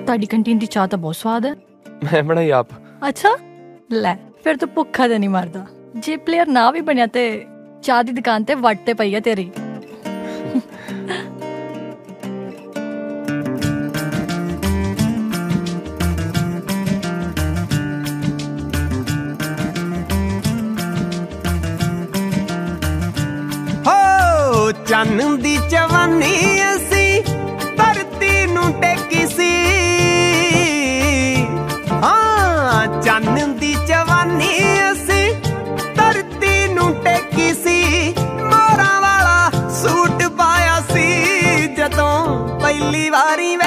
ਤੁਹਾਡੀ ਕੰਟੀਨ ਦੀ ਚਾਹ ਤਾਂ ਬਹੁਤ ਸਵਾਦ ਹੈ। ਮੈਂ ਬਣਾਈ ਆਪ। ਅੱਛਾ ਲੈ, ਫਿਰ ਤੂੰ ਭੁੱਖਾ ਤੇ ਨਹੀਂ ਮਰਦਾ। ਜੇ ਪਲੇਅਰ ਨਾ ਵੀ ਬਣਿਆ ਤੇ ਚਾਹ ਦੀ ਦੁਕਾਨ ਤੇ ਵੱਟ ਤੇ ਪਈ ਆ ਤੇਰੀ। ਹੋ ਚੰਨ ਦੀ ਜਵਾਨੀ ਅਸੀਂ ਧਰਤੀ ਨੂੰ ਟੇਕੀ ਸੀ। ਹਾਂ ਚੰਨ ਦੀ ਜਵਾਨੀ ਅਸੀਂ ਧਰਤੀ ਨੂੰ ਟੇਕੀ ਸੀ। ਮੋਰਾਂ ਵਾਲਾ ਸੂਟ ਪਾਇਆ ਸੀ ਜਦੋਂ ਪਹਿਲੀ ਵਾਰੀ